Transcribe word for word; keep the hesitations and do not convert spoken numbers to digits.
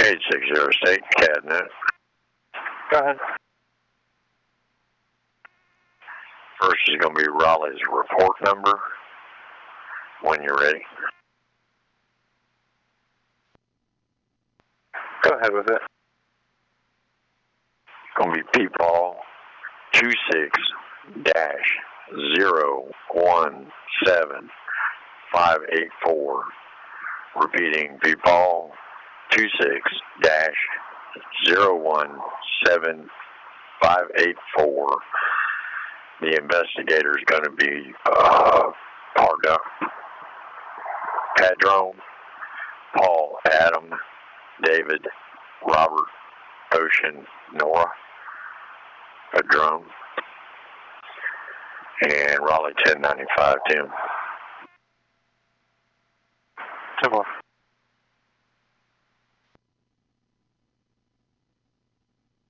eight six zero state, Cadnet. Go ahead. First is going to be Raleigh's report number when you're ready. Go ahead with it. It's going to be P-Paul two six dash zero one seven five eight four. Repeating, P-Paul two six dash zero one seven five eight four. The investigator is going to be uh, Pardon, Padron, Paul, Adam, David, Robert, Ocean, Nora, Padron, and Raleigh ten ninety-five, Tim. ten four.